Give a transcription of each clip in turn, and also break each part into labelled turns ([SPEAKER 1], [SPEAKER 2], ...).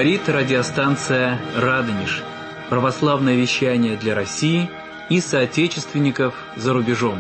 [SPEAKER 1] Говорит радиостанция «Радонеж». Православное вещание для России и соотечественников за рубежом.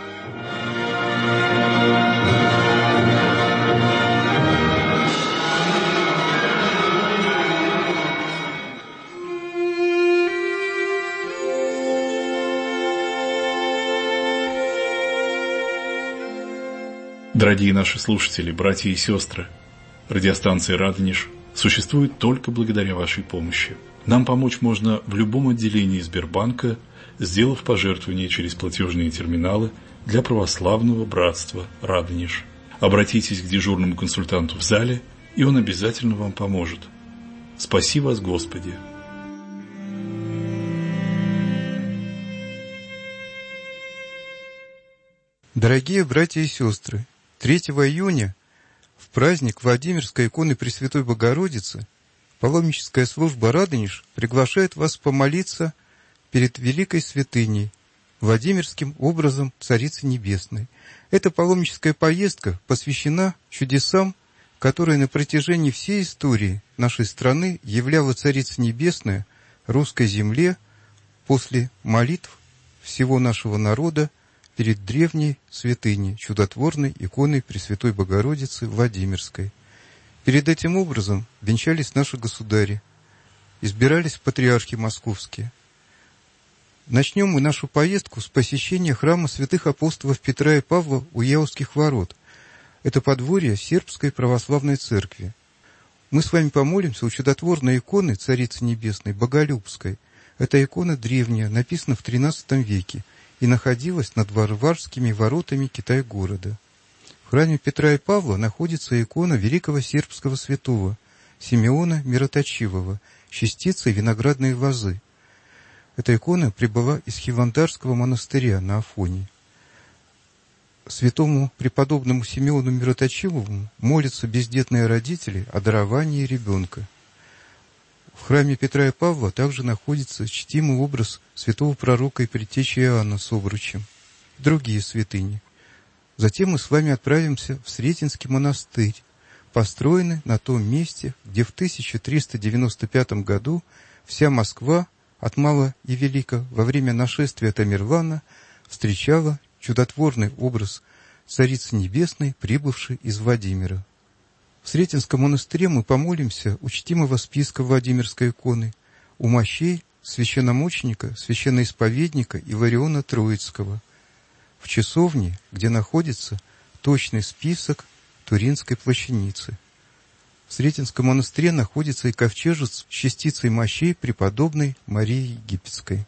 [SPEAKER 2] Дорогие наши слушатели, братья и сестры, радиостанция «Радонеж» существует только благодаря вашей помощи. Нам помочь можно в любом отделении Сбербанка, сделав пожертвование через платежные терминалы для православного братства «Радонеж». Обратитесь к дежурному консультанту в зале, и он обязательно вам поможет. Спаси вас, Господи!
[SPEAKER 3] Дорогие братья и сестры, 3 июня в праздник Владимирской иконы Пресвятой Богородицы паломническая служба «Радонеж» приглашает вас помолиться перед великой святыней, Владимирским образом Царицы Небесной. Эта паломническая поездка посвящена чудесам, которые на протяжении всей истории нашей страны являла Царица Небесная русской земле после молитв всего нашего народа перед древней святыней, чудотворной иконой Пресвятой Богородицы Владимирской. Перед этим образом венчались наши государи, избирались патриархи московские. Начнем мы нашу поездку с посещения храма святых апостолов Петра и Павла у Яузских ворот. Это подворье Сербской православной церкви. Мы с вами помолимся у чудотворной иконы Царицы Небесной Боголюбской. Эта икона древняя, написана в XIII веке, и находилась над Варварскими воротами Китай-города. В храме Петра и Павла находится икона великого сербского святого Симеона Мироточивого с частицей виноградной лозы. Эта икона прибыла из Хивандарского монастыря на Афоне. Святому преподобному Симеону Мироточивому молятся бездетные родители о даровании ребенка. В храме Петра и Павла также находится чтимый образ святого пророка и предтечи Иоанна с обручем, другие святыни. Затем мы с вами отправимся в Сретенский монастырь, построенный на том месте, где в 1395 году вся Москва, от мала и велика, во время нашествия Тамерлана встречала чудотворный образ Царицы Небесной, прибывшей из Владимира. В Сретенском монастыре мы помолимся у чтимого списка Владимирской иконы, у мощей священномученика, священноисповедника Илариона Троицкого, в часовне, где находится точный список Туринской плащаницы. В Сретенском монастыре находится и ковчежец с частицей мощей преподобной Марии Египетской.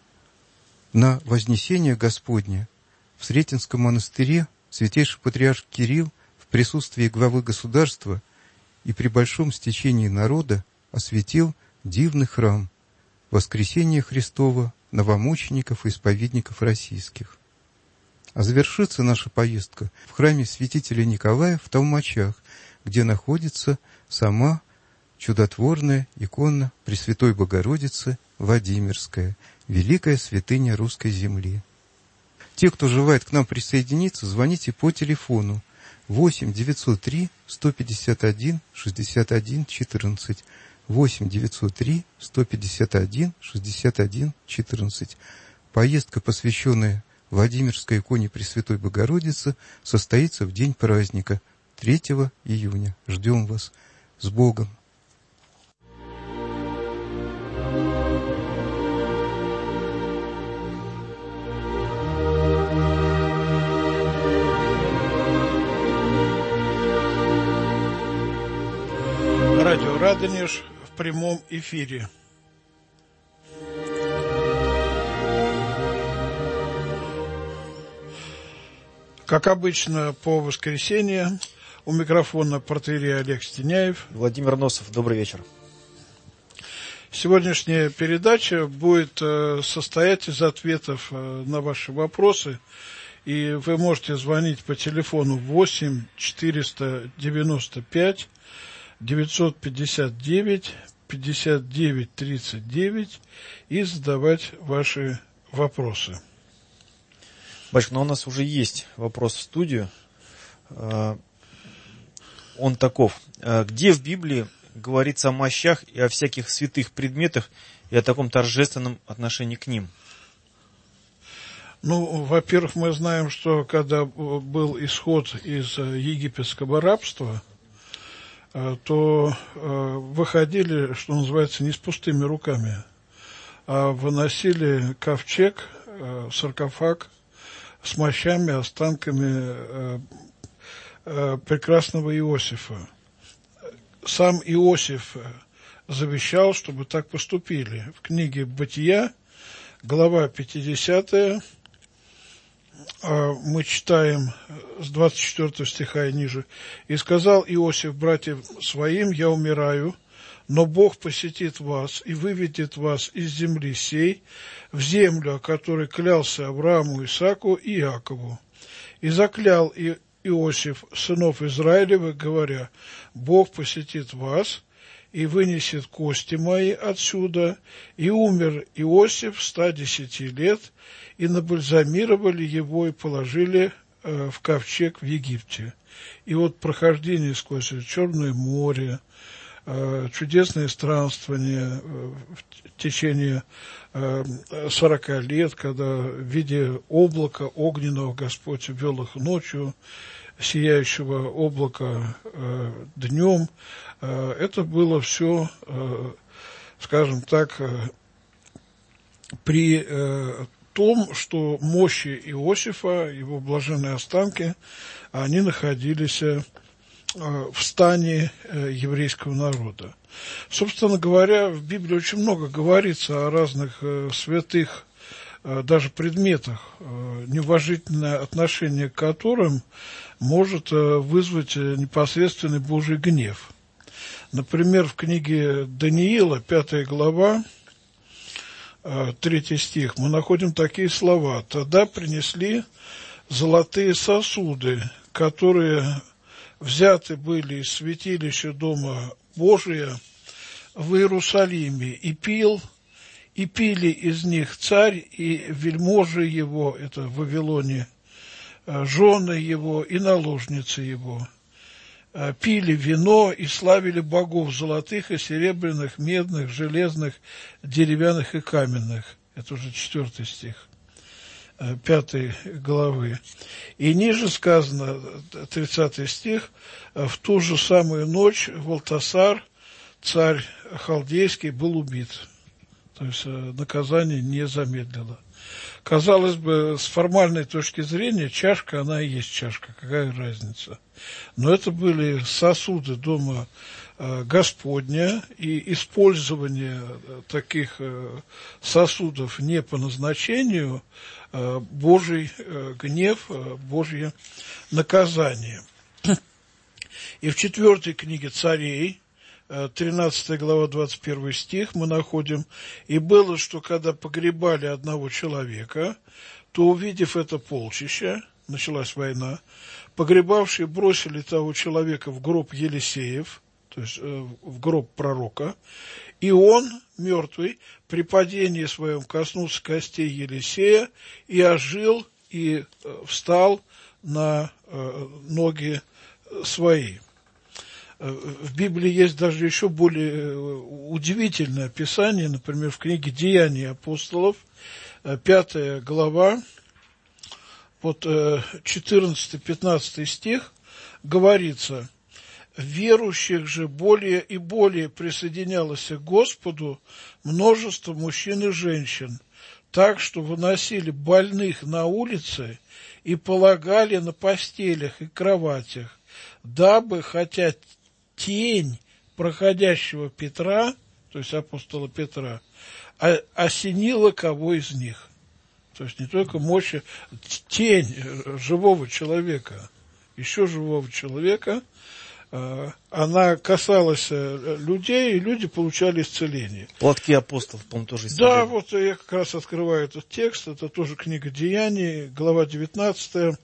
[SPEAKER 3] На Вознесение Господне в Сретенском монастыре святейший патриарх Кирилл в присутствии главы государства и при большом стечении народа осветил дивный храм Воскресения Христова, новомучеников и исповедников российских. А завершится наша поездка в храме святителя Николая в Толмачах, где находится сама чудотворная икона Пресвятой Богородицы Владимирская, великая святыня русской земли. Те, кто желает к нам присоединиться, звоните по телефону 8 903 151 61 14, 8 903 151 61 14. Поездка, посвященная Владимирской иконе Пресвятой Богородицы, состоится в день праздника, 3 июня. Ждем вас. С Богом!
[SPEAKER 4] Радио «Радонеж» в прямом эфире. Как обычно, по воскресеньям у микрофона протоиерей Олег Стеняев.
[SPEAKER 5] Владимир Носов, добрый вечер.
[SPEAKER 4] Сегодняшняя передача будет состоять из ответов на ваши вопросы. И вы можете звонить по телефону 8 495 959 59 39 и задавать ваши вопросы.
[SPEAKER 5] Батюшка, но у нас уже есть вопрос в студию. Он таков. Где в Библии говорится о мощах и о всяких святых предметах и о таком торжественном отношении к ним?
[SPEAKER 4] Ну, во-первых, мы знаем, что когда был исход из египетского рабства, то выходили, что называется, не с пустыми руками, а выносили ковчег, саркофаг с мощами, останками прекрасного Иосифа. Сам Иосиф завещал, чтобы так поступили. В книге «Бытия», глава 50, мы читаем с 24 стиха и ниже. «И сказал Иосиф братьям своим: я умираю, но Бог посетит вас и выведет вас из земли сей в землю, о которой клялся Аврааму, Исааку и Иакову. И заклял Иосиф сынов Израилевых, говоря: Бог посетит вас и вынесет кости мои отсюда. И умер Иосиф 110 лет, и набальзамировали его и положили в ковчег в Египте». И вот прохождение сквозь Черное море, чудесные странствования в течение 40 лет, когда в виде облака огненного Господь ввел их ночью, сияющего облака днем. Это было все, скажем так, при том, что мощи Иосифа, его блаженные останки, они находились в стане еврейского народа. Собственно говоря, в Библии очень много говорится о разных святых, даже предметах, неуважительное отношение к которым может вызвать непосредственный Божий гнев. Например, в книге Даниила, 5 глава, 3 стих, мы находим такие слова: «Тогда принесли золотые сосуды, которые взяты были из святилища Дома Божия в Иерусалиме, и пили из них царь и вельможи его», это в Вавилоне, «жены его и наложницы его, пили вино и славили богов золотых и серебряных, медных, железных, деревянных и каменных». Это уже 4 стих 5 главы. И ниже сказано, 30 стих: «В ту же самую ночь Валтасар, царь халдейский, был убит». То есть наказание не замедлило. Казалось бы, с формальной точки зрения, чашка, она и есть чашка, какая разница. Но это были сосуды Дома Господня, и использование таких сосудов не по назначению — Божий гнев, Божье наказание. И в 4 книге Царей, 13 глава, 21 стих, мы находим: «И было, что когда погребали одного человека, то, увидев это полчище», началась война, «погребавшие бросили того человека в гроб Елисеев», то есть в гроб пророка, «и он, мертвый, при падении своем коснулся костей Елисея, и ожил, и встал на ноги свои». В Библии есть даже еще более удивительное описание, например, в книге «Деяния апостолов», 5 глава, вот 14-15 стих, говорится: «Верующих же более и более присоединялось к Господу множество мужчин и женщин, так что выносили больных на улице и полагали на постелях и кроватях, дабы, хотя тень проходящего Петра», то есть апостола Петра, осенила кого из них». То есть не только мощь, тень живого человека, еще живого человека, она касалась людей, и люди получали исцеление.
[SPEAKER 5] Платки апостолов, по-моему, тоже исцелили.
[SPEAKER 4] Да, вот я как раз открываю этот текст, это тоже книга Деяний, глава 19,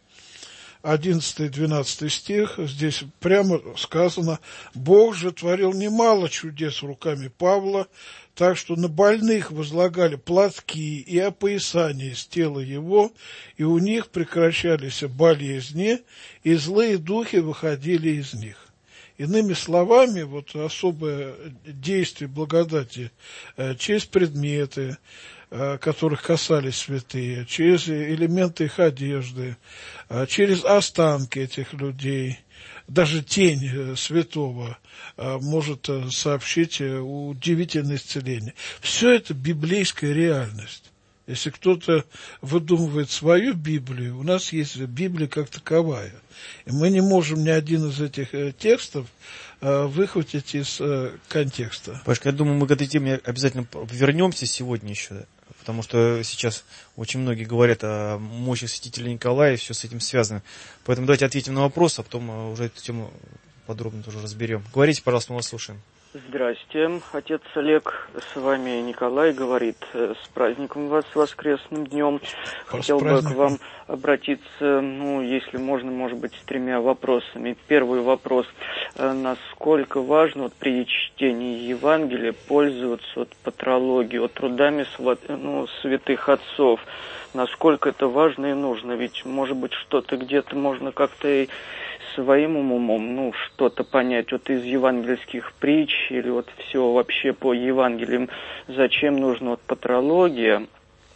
[SPEAKER 4] 11-12 стих, здесь прямо сказано: «Бог же творил немало чудес руками Павла, так что на больных возлагали платки и опоясания из тела его, и у них прекращались болезни, и злые духи выходили из них». Иными словами, вот особое действие благодати через предметы, которых касались святые, через элементы их одежды, через останки этих людей, даже тень святого может сообщить удивительное исцеление. Все это библейская реальность. Если кто-то выдумывает свою Библию, у нас есть Библия как таковая. И мы не можем ни один из этих текстов выхватить из контекста.
[SPEAKER 5] Пашка, я думаю, мы к этой теме обязательно вернемся сегодня еще, потому что сейчас очень многие говорят о мощи святителя Николая, и все с этим связано. Поэтому давайте ответим на вопрос, а потом уже эту тему подробно тоже разберем. Говорите, пожалуйста, мы вас слушаем.
[SPEAKER 6] Здрасте, отец Олег, с вами Николай говорит. С праздником вас, с воскресным днем. Хотел бы к вам обратиться, если можно, может быть, с 3 вопросами. Первый вопрос. Насколько важно при чтении Евангелия пользоваться патрологией, трудами святых отцов? Насколько это важно и нужно? Ведь, может быть, что-то где-то можно как-то и своим умом, что-то понять из евангельских притч или все вообще по Евангелиям, зачем нужна патрология.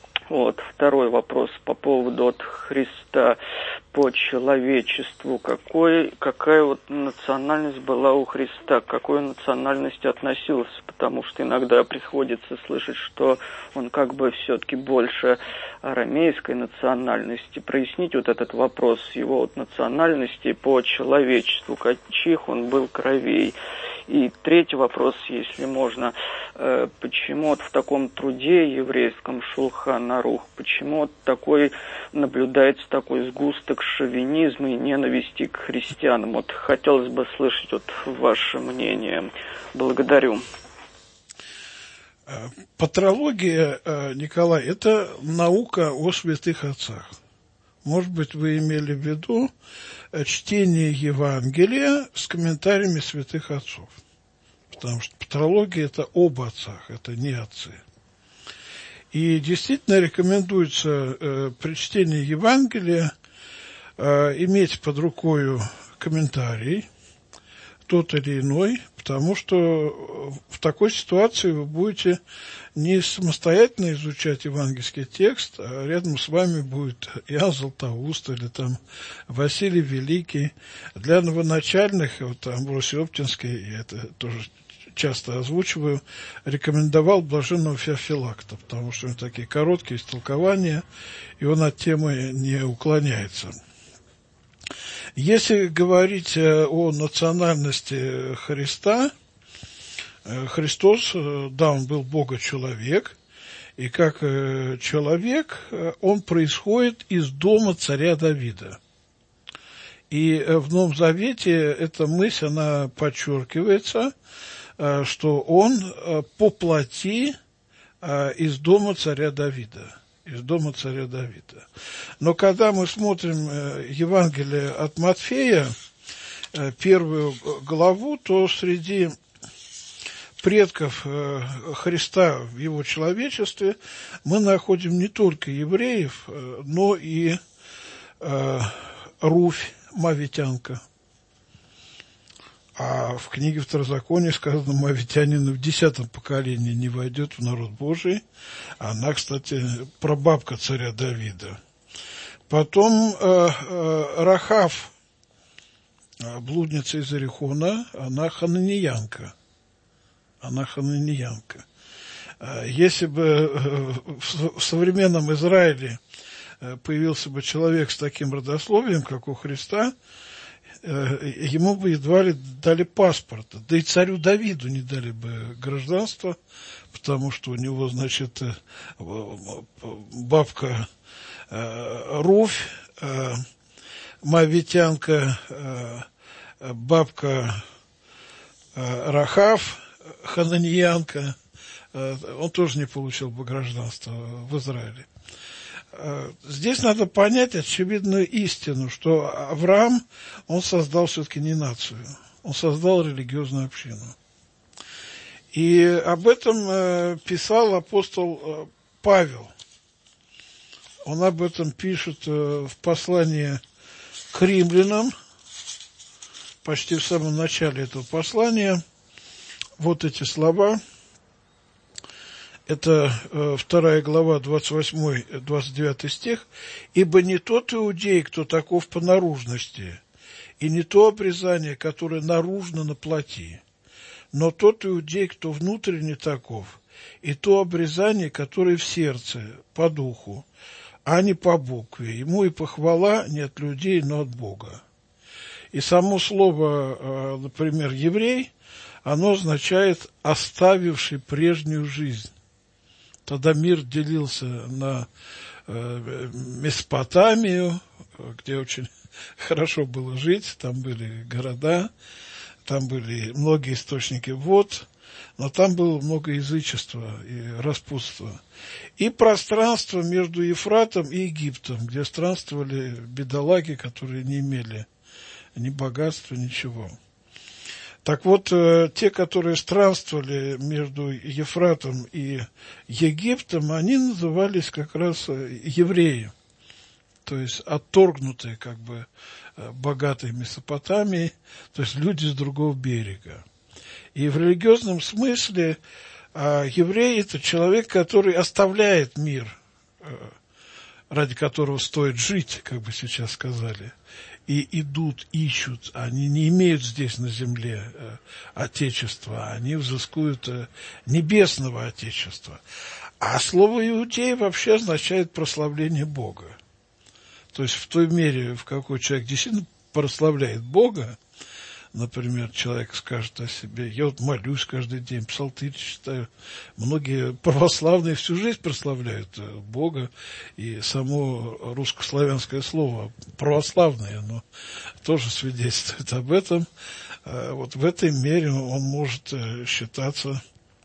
[SPEAKER 6] Второй вопрос по поводу Христа по человечеству. Какая национальность была у Христа, к какой национальности относился? Потому что иногда приходится слышать, что он все-таки больше арамейской национальности. Прояснить этот вопрос его национальности по человечеству, каких он был кровей. И третий вопрос, если можно, почему в таком труде еврейском Шулхан Арух, почему наблюдается такой сгусток шовинизма и ненависти к христианам? Хотелось бы слышать ваше мнение. Благодарю.
[SPEAKER 4] Патрология, Николай, это наука о святых отцах. Может быть, вы имели в виду чтение Евангелия с комментариями святых отцов. Потому что патрология – это об отцах, это не отцы. И действительно рекомендуется при чтении Евангелия иметь под рукой комментарий, тот или иной, потому что в такой ситуации вы будете не самостоятельно изучать евангельский текст, а рядом с вами будет Иоанн Златоуст или Василий Великий. Для новоначальных, Амвросий Оптинский, я это тоже часто озвучиваю, рекомендовал блаженного Феофилакта, потому что у него такие короткие истолкования, и он от темы не уклоняется. Если говорить о национальности Христа, Христос, да, он был Бога-человек, и как человек он происходит из дома царя Давида. И в Новом Завете эта мысль, она подчеркивается, что он по плоти из дома царя Давида. Из дома царя Давида. Но когда мы смотрим Евангелие от Матфея, 1 главу, то среди предков Христа в его человечестве мы находим не только евреев, но и Руфь, мавитянка. А в книге Второзакония сказано, мавитянин в 10 поколении не войдет в народ Божий. Она, кстати, прабабка царя Давида. Потом Рахав, блудница из Иерихона, она хананиянка. Если бы в современном Израиле появился бы человек с таким родословием, как у Христа, ему бы едва ли дали паспорта, да и царю Давиду не дали бы гражданство, потому что у него, значит, бабка Руфь, мавитянка, бабка Рахав, хананиянка, он тоже не получил бы гражданство в Израиле. Здесь надо понять очевидную истину, что Авраам, он создал все-таки не нацию, он создал религиозную общину. И об этом писал апостол Павел. Он об этом пишет в послании к римлянам, почти в самом начале этого послания вот эти слова. Это 2 глава, 28-29 стих. «Ибо не тот иудей, кто таков по наружности, и не то обрезание, которое наружно на плоти, но тот иудей, кто внутренне таков, и то обрезание, которое в сердце, по духу, а не по букве. Ему и похвала не от людей, но от Бога». И само слово, например, «еврей», оно означает «оставивший прежнюю жизнь». Тогда мир делился на Месопотамию, где очень хорошо было жить, там были города, там были многие источники вод, но там было много язычества и распутства. И пространство между Ефратом и Египтом, где странствовали бедолаги, которые не имели ни богатства, ничего. Так вот, те, которые странствовали между Ефратом и Египтом, они назывались как раз евреи, то есть отторгнутые как бы богатой Месопотамией, то есть люди с другого берега. И в религиозном смысле еврей – это человек, который оставляет мир, ради которого стоит жить, как бы сейчас сказали, и идут, ищут, они не имеют здесь на земле Отечества, они взыскуют небесного Отечества. А слово «иудей» вообще означает прославление Бога. То есть в той мере, в какой человек действительно прославляет Бога, например, человек скажет о себе: я вот молюсь каждый день, псалтырь читаю. Многие православные всю жизнь прославляют Бога, и само русско-славянское слово православное, оно тоже свидетельствует об этом. Вот в этой мере он может считаться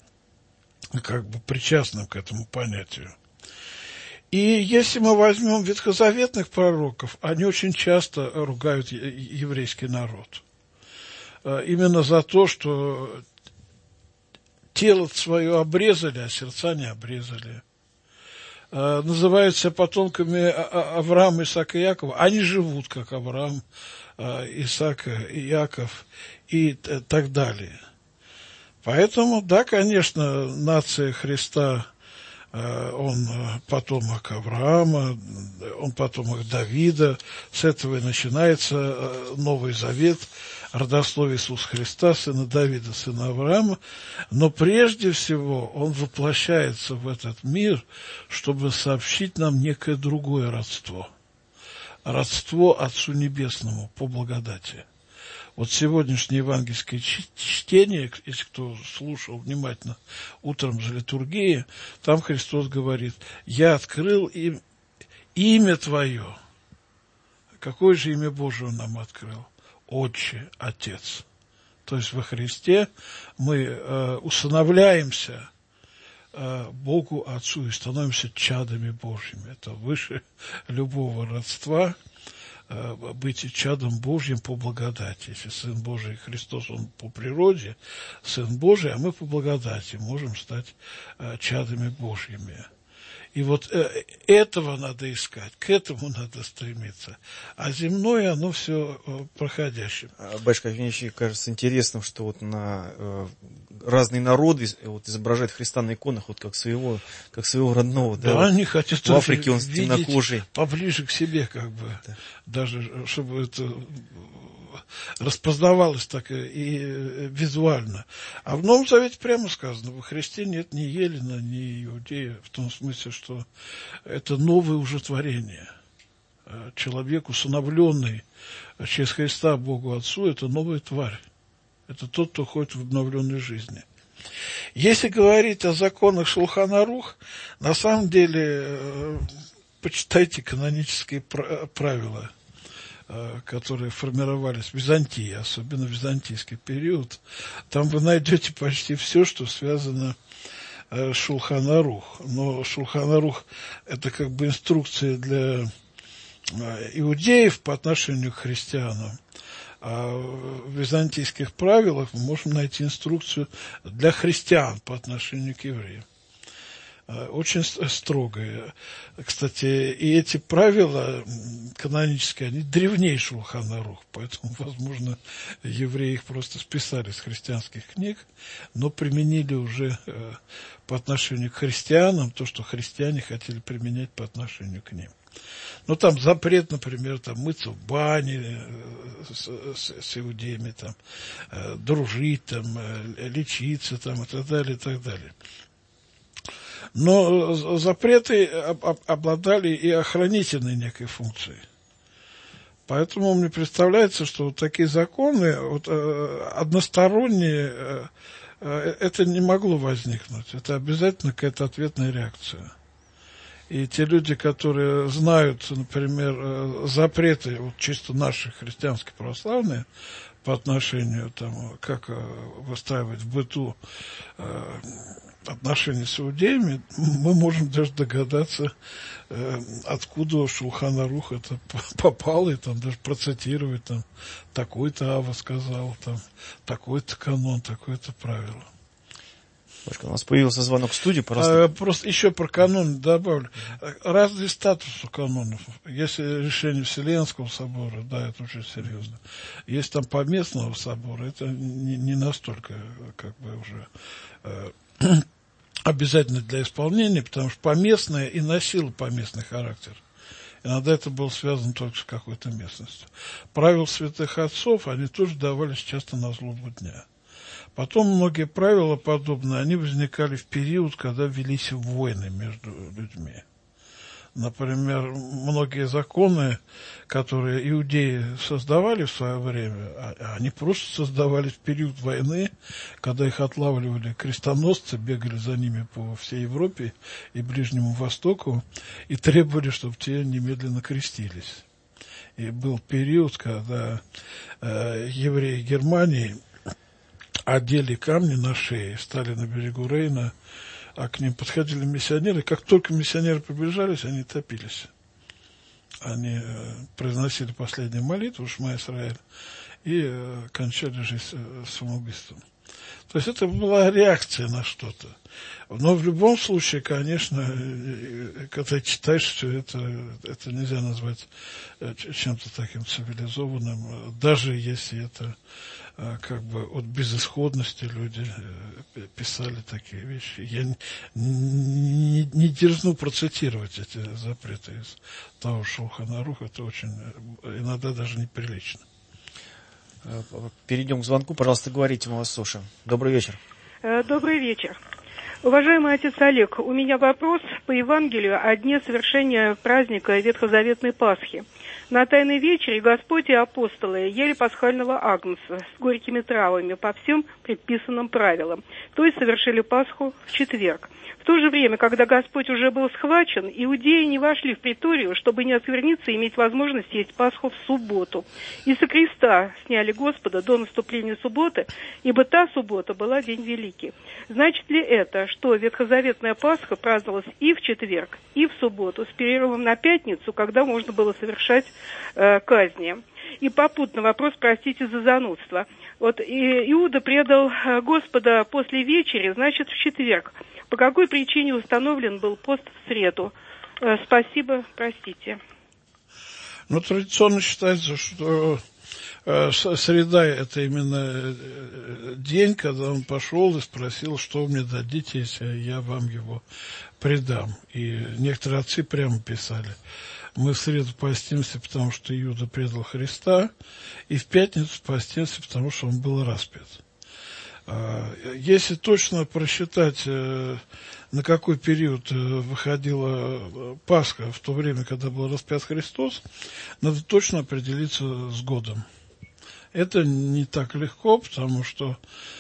[SPEAKER 4] как бы причастным к этому понятию. И если мы возьмем ветхозаветных пророков, они очень часто ругают еврейский народ. Именно за то, что тело свое обрезали, а сердца не обрезали. Называют себя потомками Авраама, Исаака и Якова. Они живут, как Авраам, Исаак и Яков и так далее. Поэтому, да, конечно, нация Христа, он потомок Авраама, он потомок Давида. С этого и начинается Новый Завет, родословие Иисуса Христа, сына Давида, сына Авраама. Но прежде всего он воплощается в этот мир, чтобы сообщить нам некое другое родство. Родство Отцу Небесному по благодати. Вот сегодняшнее евангельское чтение, если кто слушал внимательно утром за литургией, там Христос говорит: «Я открыл им имя Твое». Какое же имя Божие Он нам открыл? Отче, Отец. То есть во Христе мы усыновляемся Богу Отцу и становимся чадами Божьими. Это выше любого родства. Быть чадом Божьим по благодати. Если Сын Божий Христос, Он по природе Сын Божий, а мы по благодати можем стать чадами Божьими. И вот этого надо искать, к этому надо стремиться. А земное, оно все проходящее.
[SPEAKER 5] Батюшка, мне еще кажется интересным, что вот на разные народы вот изображают Христа на иконах вот как своего родного.
[SPEAKER 4] Да,
[SPEAKER 5] вот
[SPEAKER 4] они хотят
[SPEAKER 5] в Африке он темнокожий.
[SPEAKER 4] Поближе к себе, как бы.
[SPEAKER 5] Да.
[SPEAKER 4] Даже чтобы это распознавалось так и визуально. А в Новом Завете прямо сказано: во Христе нет ни Елена, ни Иудея, в том смысле, что это новое уже творение. Человек, усыновленный через Христа Богу Отцу, это новая тварь. Это тот, кто ходит в обновленной жизни. Если говорить о законах Шулхан Арух, на самом деле, почитайте канонические правила, которые формировались в Византии, особенно в византийский период. Там вы найдете почти все, что связано с Шулхан Арух. Но Шулхан Арух – это как бы инструкция для иудеев по отношению к христианам. А в византийских правилах мы можем найти инструкцию для христиан по отношению к евреям. очень строгое. Кстати, и эти правила канонические, они древнее Шулхан Арух, поэтому, возможно, евреи их просто списали с христианских книг, но применили уже по отношению к христианам то, что христиане хотели применять по отношению к ним. Ну, там запрет, например, там, мыться в бане с иудеями, там, дружить, там, лечиться, там, и так далее, и так далее. Но запреты обладали и охранительной некой функцией. Поэтому мне представляется, что вот такие законы вот, односторонние, это не могло возникнуть. Это обязательно какая-то ответная реакция. И те люди, которые знают, например, запреты, вот чисто наши христианские православные, по отношению, там, как выстраивать в быту отношения с иудеями, мы можем даже догадаться, откуда Шулхан Арух это попало, и там даже процитировать, там, такой-то Ава сказал, там, такой-то канон, такое-то правило.
[SPEAKER 5] У нас появился звонок в студию, пожалуйста.
[SPEAKER 4] Просто еще про канон добавлю. Разный статус у канонов. Есть решение Вселенского собора, да, это очень серьезно. Есть там поместного собора, это не настолько, как бы, уже обязательно для исполнения, потому что поместное и носило поместный характер. Иногда это было связано только с какой-то местностью. Правила святых отцов, они тоже давались часто на злобу дня. Потом многие правила подобные, они возникали в период, когда велись войны между людьми. Например, многие законы, которые иудеи создавали в свое время, они просто создавали в период войны, когда их отлавливали крестоносцы, бегали за ними по всей Европе и Ближнему Востоку и требовали, чтобы те немедленно крестились. И был период, когда евреи Германии одели камни на шее, стали на берегу Рейна, а к ним подходили миссионеры. Как только миссионеры приближались, они топились. Они произносили последнюю молитву, Шма Исраэль, и кончали жизнь самоубийством. То есть это была реакция на что-то. Но в любом случае, конечно, когда читаешь все это нельзя назвать чем-то таким цивилизованным, даже если это как бы от безысходности люди писали такие вещи. Я не дерзну процитировать эти запреты из того Шулхан Аруха, это очень иногда даже неприлично.
[SPEAKER 5] Перейдем к звонку. Пожалуйста, говорите, мы вас слушаем. Добрый вечер.
[SPEAKER 7] Добрый вечер. Уважаемый отец Олег, у меня вопрос по Евангелию о дне совершения праздника Ветхозаветной Пасхи. На Тайной вечере Господь и апостолы ели пасхального агнца с горькими травами по всем предписанным правилам, то есть совершили Пасху в четверг. В то же время, когда Господь уже был схвачен, иудеи не вошли в приторию, чтобы не оскверниться и иметь возможность есть Пасху в субботу. И со креста сняли Господа до наступления субботы, ибо та суббота была день великий. Значит ли это, что Ветхозаветная Пасха праздновалась и в четверг, и в субботу, с перерывом на пятницу, когда можно было совершать казни? И попутно вопрос, простите за занудство. Вот Иуда предал Господа после вечери, значит, в четверг. По какой причине установлен был пост в среду? Спасибо, простите.
[SPEAKER 4] Ну, традиционно считается, что среда – это именно день, когда он пошел и спросил, что вы мне дадите, если я вам его предам. И некоторые отцы прямо писали: мы в среду постимся, потому что Иуда предал Христа, и в пятницу постимся, потому что он был распят. Если точно просчитать, на какой период выходила Пасха в то время, когда был распят Христос, надо точно определиться с годом. Это не так легко, потому что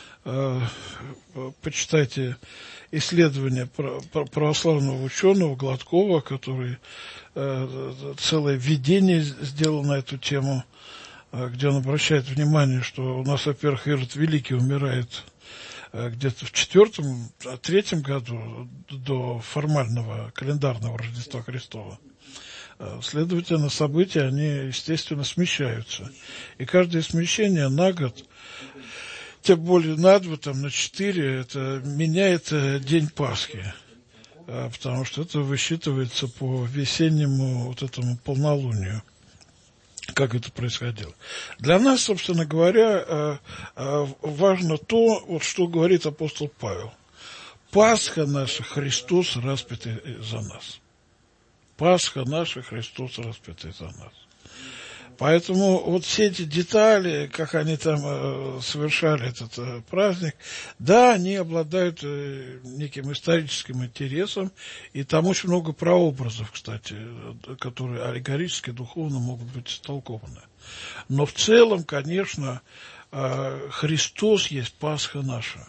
[SPEAKER 4] почитайте исследования православного ученого Гладкова, который целое введение сделал на эту тему, где он обращает внимание, что у нас, во-первых, Ирод Великий умирает где-то в 4-3 году до формального календарного Рождества Христова. Следовательно, события, они, естественно, смещаются. И каждое смещение на год, тем более на 2, там, на 4, это меняет день Пасхи. потому что это высчитывается по весеннему вот этому полнолунию, как это происходило. Для нас, собственно говоря, важно то, вот что говорит апостол Павел. Пасха наша, Христос распятый за нас. Пасха наша, Христос распятый за нас. Поэтому вот все эти детали, как они там совершали этот праздник, да, они обладают неким историческим интересом, и там очень много прообразов, кстати, которые аллегорически, духовно могут быть истолкованы. Но в целом, конечно, Христос есть Пасха наша.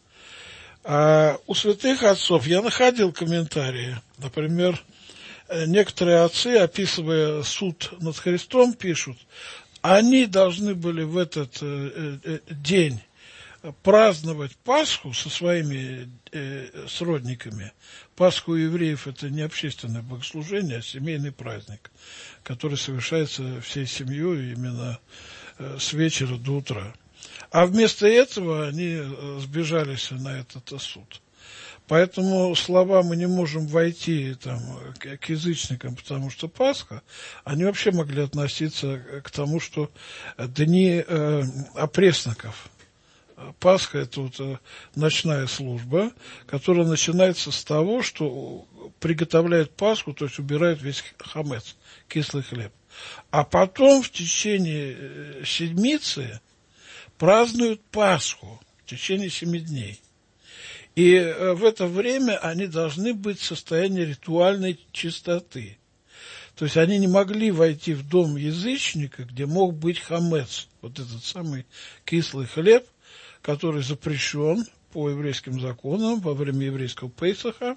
[SPEAKER 4] У святых отцов я находил комментарии, например, некоторые отцы, описывая суд над Христом, пишут, они должны были в этот день праздновать Пасху со своими сродниками. Пасху у евреев – это не общественное богослужение, а семейный праздник, который совершается всей семьей именно с вечера до утра. А вместо этого они сбежались на этот суд. Поэтому слова «мы не можем войти там, к язычникам, потому что Пасха», они вообще могли относиться к тому, что дни опресноков. Пасха – это вот ночная служба, которая начинается с того, что приготовляет Пасху, то есть убирает весь хамец, кислый хлеб. А потом в течение седмицы празднуют Пасху в течение 7 дней. И в это время они должны быть в состоянии ритуальной чистоты. То есть они не могли войти в дом язычника, где мог быть хамец, вот этот самый кислый хлеб, который запрещен по еврейским законам во время еврейского Пейсаха,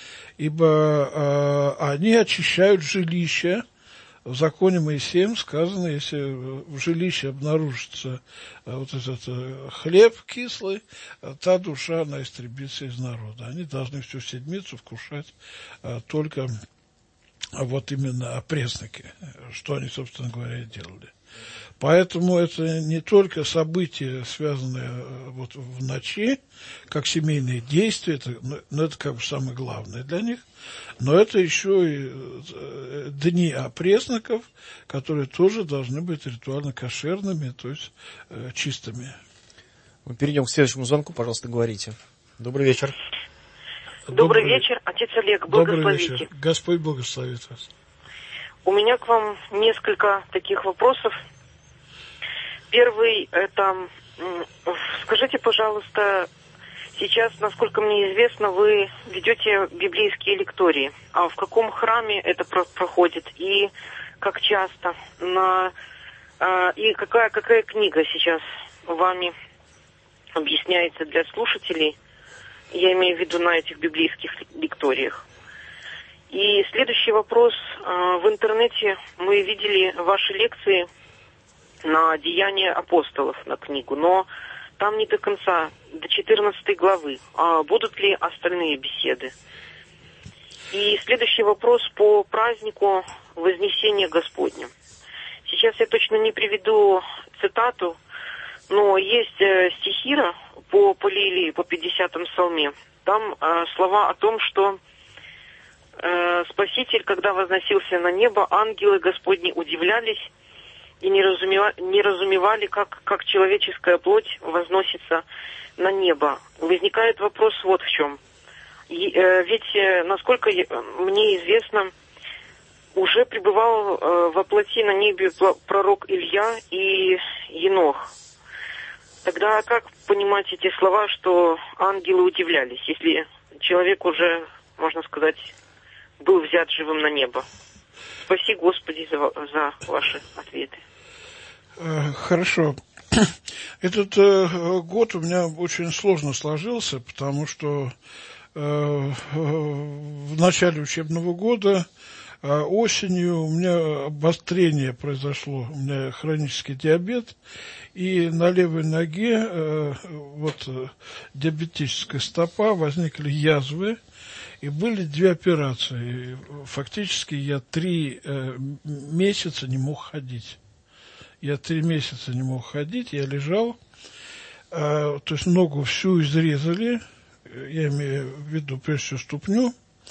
[SPEAKER 4] ибо они очищают жилище. В законе Моисеем сказано, если в жилище обнаружится вот этот хлеб кислый, та душа, она истребится из народа. Они должны всю седмицу вкушать только вот именно опресноки, что они, собственно говоря, и делали. Поэтому это не только события, связанные вот в ночи, как семейные действия, но это как бы самое главное для них, но это еще и дни опресноков, которые тоже должны быть ритуально кошерными, то есть чистыми.
[SPEAKER 5] Мы перейдем к следующему звонку, пожалуйста, говорите. Добрый вечер.
[SPEAKER 8] Добрый вечер, отец Олег, благословите.
[SPEAKER 4] Добрый вечер. Господь благословит вас.
[SPEAKER 8] У меня к вам несколько таких вопросов. Первый, это, скажите, пожалуйста, сейчас, насколько мне известно, вы ведете библейские лектории. А в каком храме это проходит и как часто? И какая книга сейчас вами объясняется для слушателей? Я имею в виду на этих библейских лекториях. И следующий вопрос. В интернете мы видели ваши лекции на «Деяния апостолов», на книгу, но там не до конца, до 14 главы. А будут ли остальные беседы? И следующий вопрос по празднику Вознесения Господня. Сейчас я точно не приведу цитату, но есть стихира по Лилии, по 50-м псалме. Там слова о том, что Спаситель, когда возносился на небо, ангелы Господни удивлялись и не разумевали, как человеческая плоть возносится на небо. Возникает вопрос вот в чем. Ведь, насколько мне известно, уже пребывал во плоти на небе пророк Илья и Енох. Тогда как понимать эти слова, что ангелы удивлялись, если человек уже, можно сказать, был взят живым на небо? Спаси, Господи, за ваши ответы.
[SPEAKER 4] Хорошо. Этот год у меня очень сложно сложился, потому что в начале учебного года осенью у меня обострение произошло, у меня хронический диабет, и на левой ноге вот диабетическая стопа, возникли язвы, и были 2 операции. Фактически я 3 месяца не мог ходить. Я 3 месяца не мог ходить, я лежал, то есть ногу всю изрезали, я имею в виду прежде всего ступню,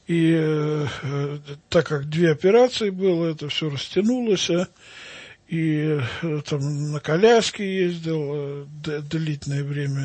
[SPEAKER 4] И так как 2 операции было, это все растянулось, и там на коляске ездил длительное время.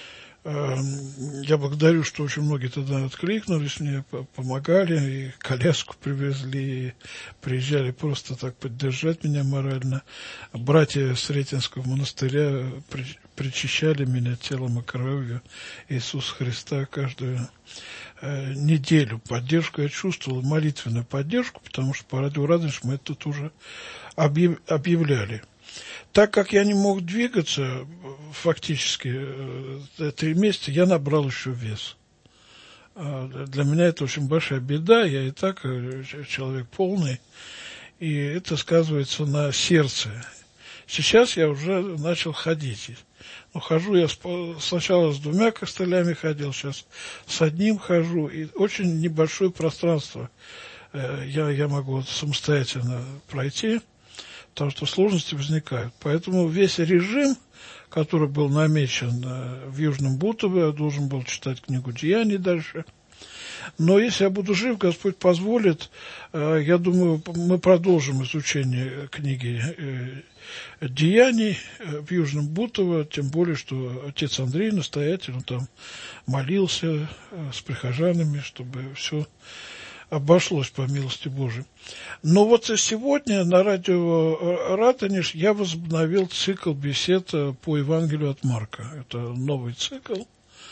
[SPEAKER 4] Я благодарю, что очень многие тогда откликнулись, мне помогали, и коляску привезли, и приезжали просто так поддержать меня морально. Братья Сретенского монастыря причащали меня телом и кровью Иисуса Христа каждую неделю. Поддержку я чувствовал, молитвенную поддержку, потому что по радио «Радонеж» мы это тоже объявляли. Так как я не мог двигаться фактически 3 месяца, я набрал еще вес. Для меня это очень большая беда, я и так человек полный, и это сказывается на сердце. Сейчас я уже начал ходить. Но хожу я сначала с 2 костылями ходил, сейчас с 1 хожу, и очень небольшое пространство я могу самостоятельно пройти, потому что сложности возникают. Поэтому весь режим, который был намечен в Южном Бутово, я должен был читать книгу «Деяний» дальше. Но если я буду жив, Господь позволит, я думаю, мы продолжим изучение книги «Деяний» в Южном Бутово, тем более, что отец Андрей, настоятель, он там молился с прихожанами, чтобы все обошлось по милости Божией. Но вот сегодня на радио «Радонеж» я возобновил цикл бесед по Евангелию от Марка. Это новый цикл.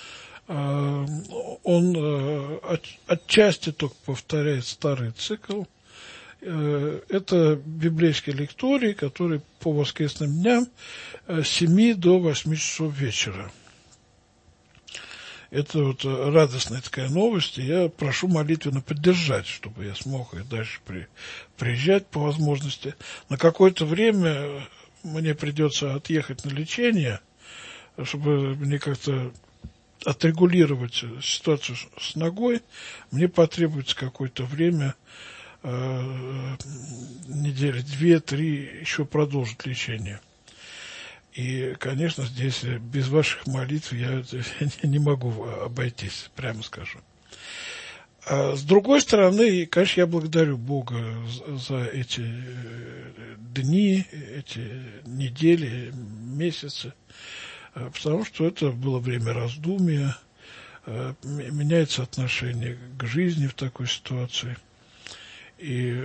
[SPEAKER 4] Он отчасти только повторяет старый цикл. Это библейские лектории, которые по воскресным дням с 7 до 8 часов вечера. Это вот радостная такая новость, и я прошу молитвенно поддержать, чтобы я смог и дальше приезжать по возможности. На какое-то время мне придется отъехать на лечение, чтобы мне как-то отрегулировать ситуацию с ногой. Мне потребуется какое-то время, недели 2-3, еще продолжить лечение. И, конечно, здесь без ваших молитв я не могу обойтись, прямо скажу. А с другой стороны, конечно, я благодарю Бога за эти дни, эти недели, месяцы, потому что это было время раздумья, меняется отношение к жизни в такой ситуации. И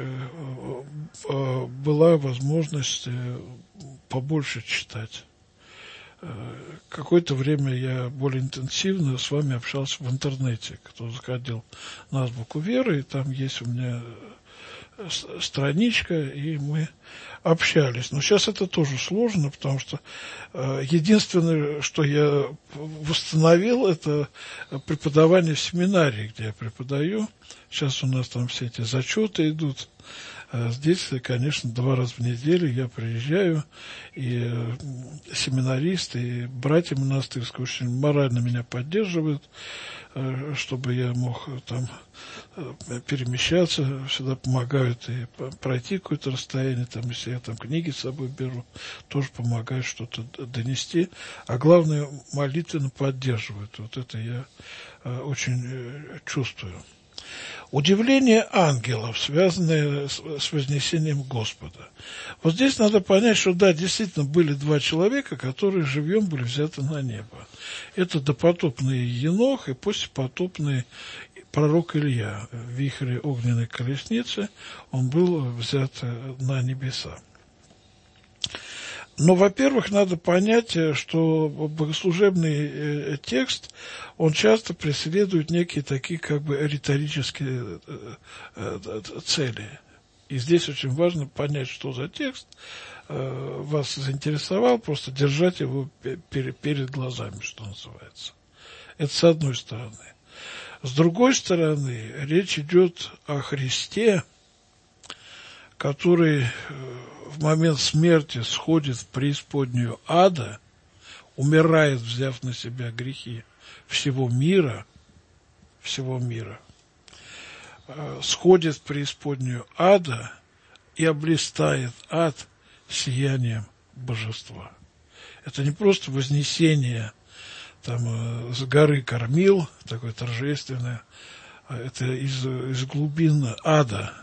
[SPEAKER 4] была возможность побольше читать. Какое-то время я более интенсивно с вами общался в интернете. Кто заходил на Азбуку Веры, и там есть у меня страничка, и мы общались. Но сейчас это тоже сложно, потому что единственное, что я восстановил, это преподавание в семинарии, где я преподаю. Сейчас у нас там все эти зачеты идут. Здесь, конечно, 2 раза в неделю я приезжаю, и семинаристы, и братья монастырские очень морально меня поддерживают, чтобы я мог там перемещаться, всегда помогают и пройти какое-то расстояние, там, если я там книги с собой беру, тоже помогают что-то донести, а главное, молитвенно поддерживают. Вот это я очень чувствую. Удивление ангелов, связанное с вознесением Господа. Вот здесь надо понять, что да, действительно были 2 человека, которые живьем были взяты на небо. Это допотопный Енох и послепотопный пророк Илья. В вихре огненной колесницы он был взят на небеса. Но, во-первых, надо понять, что богослужебный текст, он часто преследует некие такие как бы риторические цели. И здесь очень важно понять, что за текст вас заинтересовал, просто держать его перед глазами, что называется. Это с одной стороны. С другой стороны, речь идет о Христе, который в момент смерти сходит в преисподнюю ада, умирает, взяв на себя грехи всего мира, сходит в преисподнюю ада и облистает ад сиянием божества. Это не просто вознесение там, с горы кормил, такое торжественное, это из глубин ада.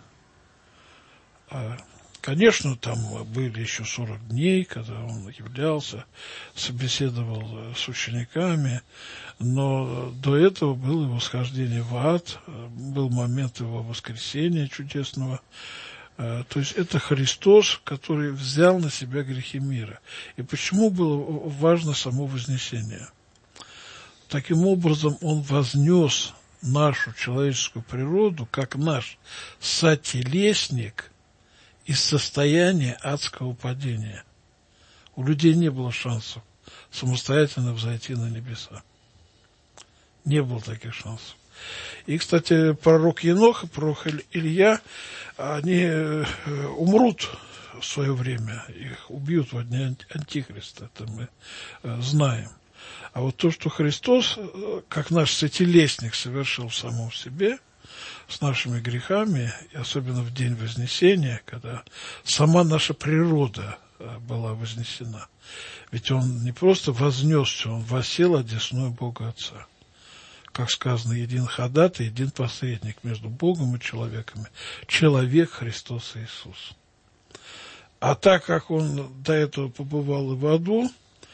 [SPEAKER 4] Конечно, там были еще 40 дней, когда он являлся, собеседовал с учениками, но до этого было его восхождение в ад, был момент его воскресения чудесного. То есть это Христос, который взял на себя грехи мира. И почему было важно само вознесение? Таким образом, он вознес нашу человеческую природу, как наш сотелесник, из состояния адского падения. У людей не было шансов самостоятельно взойти на небеса. Не было таких шансов. И, кстати, пророк Енох и пророк Илья, они умрут в свое время. Их убьют во дни Антихриста, это мы знаем. А вот то, что Христос, как наш сотелесник, совершил в самом себе, с нашими грехами, и особенно в день Вознесения, когда сама наша природа была вознесена. Ведь он не просто вознесся, он воссел одесную Бога Отца. Как сказано, един ходатай, един посредник между Богом и человеками. Человек Христос Иисус. А так как он до этого побывал и в аду,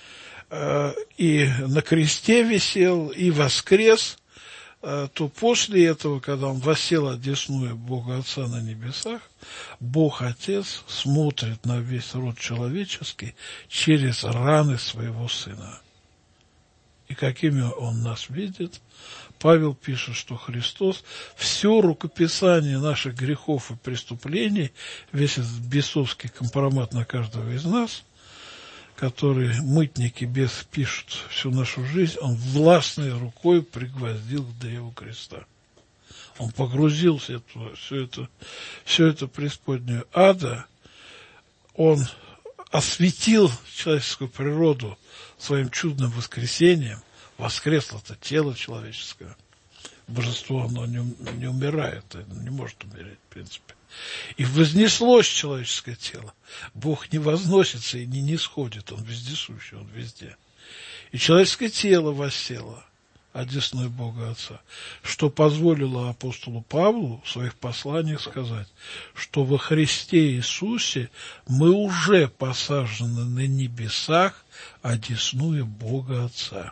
[SPEAKER 4] и на кресте висел, и воскрес, то после этого, когда он воссел одесную Бога Отца на небесах, Бог Отец смотрит на весь род человеческий через раны своего Сына. И какими он нас видит? Павел пишет, что Христос все рукописание наших грехов и преступлений, весь этот бесовский компромат на каждого из нас, который мытники бес пишут всю нашу жизнь, он властной рукой пригвоздил к древу креста. Он погрузил все это преисподнюю ада, он осветил человеческую природу своим чудным воскресением, воскресло-то тело человеческое. Божество, оно не умирает, не может умереть, в принципе. И вознеслось человеческое тело. Бог не возносится и не нисходит, он вездесущий, он везде. И человеческое тело воссело одесную Бога Отца, что позволило апостолу Павлу в своих посланиях сказать, что во Христе Иисусе мы уже посажены на небесах одесную Бога Отца.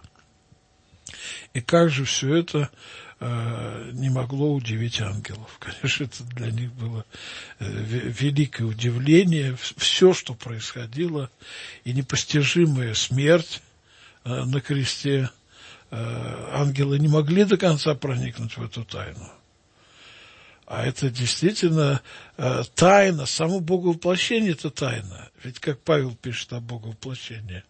[SPEAKER 4] И как же все это не могло удивить ангелов. Конечно, это для них было великое удивление. Все, что происходило, и непостижимая смерть на кресте, ангелы не могли до конца проникнуть в эту тайну. А это действительно тайна, само Боговоплощение – это тайна. Ведь, как Павел пишет о Боговоплощении,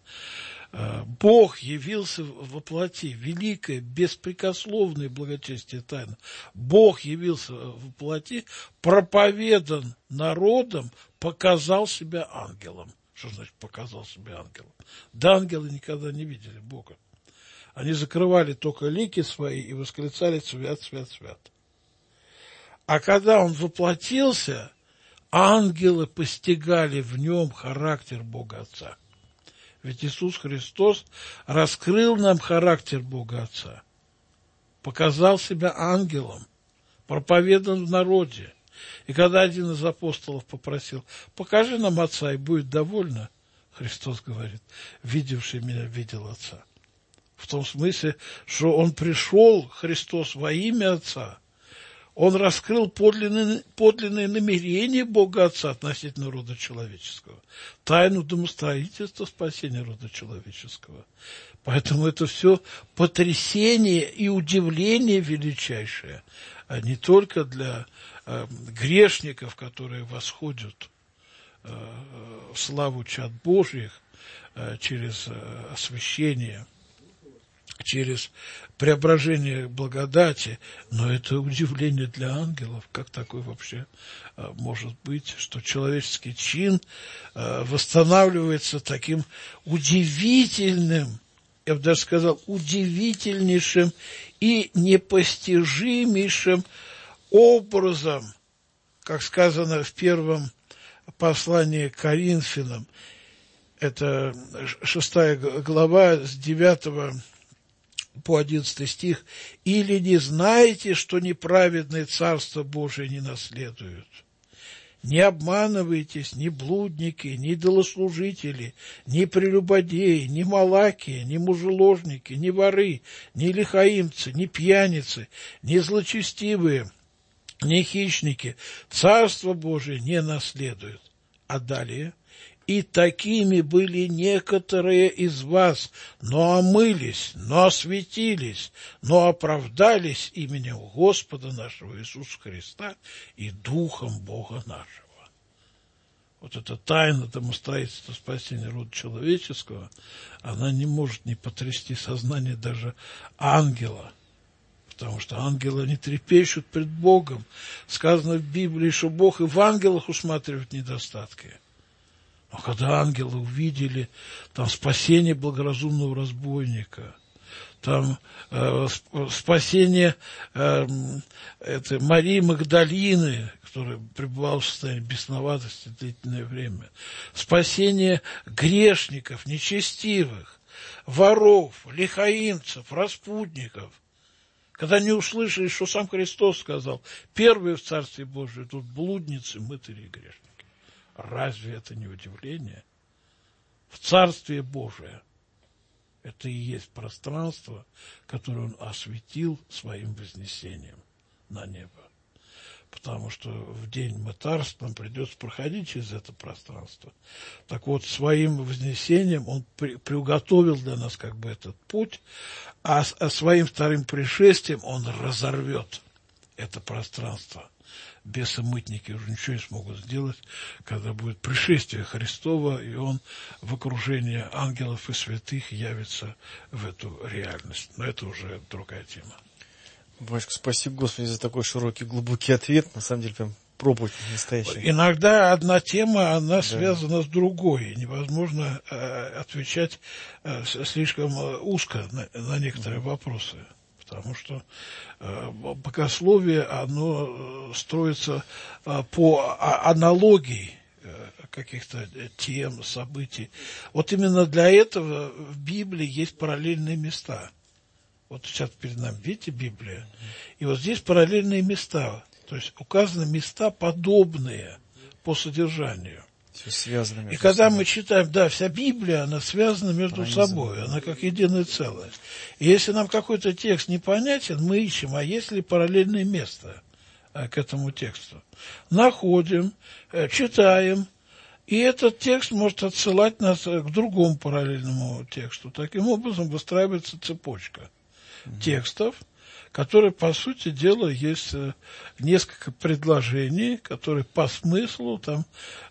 [SPEAKER 4] Бог явился во плоти, великая, беспрекословная благочестие тайна. Бог явился во плоти, проповедан народом, показал себя ангелом. Что значит показал себя ангелом? Да, ангелы никогда не видели Бога. Они закрывали только лики свои и восклицали «Свят, свят, свят». А когда он воплотился, ангелы постигали в нем характер Бога Отца. Ведь Иисус Христос раскрыл нам характер Бога Отца, показал себя ангелом, проповедан в народе. И когда один из апостолов попросил, покажи нам Отца, и будет довольно, Христос говорит, видевший меня видел Отца. В том смысле, что он пришел, Христос, во имя Отца. Он раскрыл подлинные намерения Бога Отца относительно рода человеческого. Тайну домостроительства спасения рода человеческого. Поэтому это все потрясение и удивление величайшее, а не только для грешников, которые восходят в славу чад Божьих через освящение, через преображение благодати, но это удивление для ангелов. Как такое вообще может быть, что человеческий чин восстанавливается таким удивительным, я бы даже сказал, удивительнейшим и непостижимейшим образом, как сказано в первом послании к Коринфянам, это 6 глава с 9 по 11 стих, «Или не знаете, что неправедное Царство Божие не наследуют? Не обманывайтесь, ни блудники, ни идолослужители, ни прелюбодеи, ни малакии, ни мужеложники, ни воры, ни лихаимцы, ни пьяницы, ни злочестивые, ни хищники Царство Божие не наследуют». А далее: «И такими были некоторые из вас, но омылись, но осветились, но оправдались именем Господа нашего Иисуса Христа и Духом Бога нашего». Вот эта тайна домостроительства спасения рода человеческого, она не может не потрясти сознание даже ангела. Потому что ангелы не трепещут пред Богом. Сказано в Библии, что Бог и в ангелах усматривает недостатки. Но когда ангелы увидели там спасение благоразумного разбойника, там спасение Марии Магдалины, которая пребывала в состоянии бесноватости длительное время, спасение грешников, нечестивых, воров, лихаимцев, распутников, когда они услышали, что сам Христос сказал: первые в Царстве Божьем тут блудницы, мытари и грешники. Разве это не удивление? В Царстве Божие это и есть пространство, которое Он осветил своим вознесением на небо. Потому что в день мытарства нам придется проходить через это пространство. Так вот, своим вознесением Он приуготовил для нас как бы этот путь, а своим вторым пришествием Он разорвет это пространство. Бесы-мытники уже ничего не смогут сделать, когда будет пришествие Христово, и Он в окружении ангелов и святых явится в эту реальность. Но это уже другая тема.
[SPEAKER 5] Батюшка, спасибо, Господи, за такой широкий, глубокий ответ. На самом деле, прям проповедь настоящая.
[SPEAKER 4] Иногда одна тема, она связана с другой. Невозможно отвечать слишком узко на некоторые вопросы. Потому что богословие, оно строится по аналогии каких-то тем, событий. Вот именно для этого в Библии есть параллельные места. Вот сейчас перед нами, видите, Библия? И вот здесь параллельные места. То есть указаны места подобные по содержанию.
[SPEAKER 5] Все связано между
[SPEAKER 4] собой. И когда
[SPEAKER 5] собой.
[SPEAKER 4] мы читаем, да, вся Библия, она связана между собой, она как единое целое. И если нам какой-то текст непонятен, мы ищем, а есть ли параллельное место к этому тексту. Находим, читаем, и этот текст может отсылать нас к другому параллельному тексту. Таким образом выстраивается цепочка текстов, которые, по сути дела, есть несколько предложений, которые по смыслу там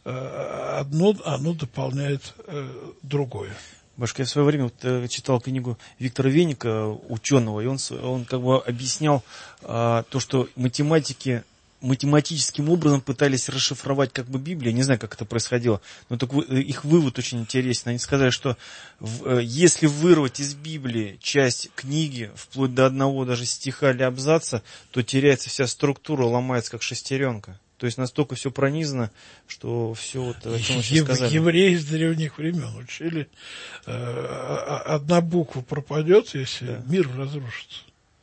[SPEAKER 4] одно дополняет другое.
[SPEAKER 5] Башка, я в свое время читал книгу Виктора Веника, ученого, и он как бы объяснял то, что математическим образом пытались расшифровать как бы Библию. Не знаю, как это происходило, но только их вывод очень интересен. Они сказали, что если вырвать из Библии часть книги, вплоть до одного даже стиха или абзаца, то теряется вся структура, ломается как шестеренка. То есть настолько все пронизано, что все вот, о чем вы сейчас сказали.
[SPEAKER 4] Евреи с древних времен учили, одна буква пропадет, если мир разрушится.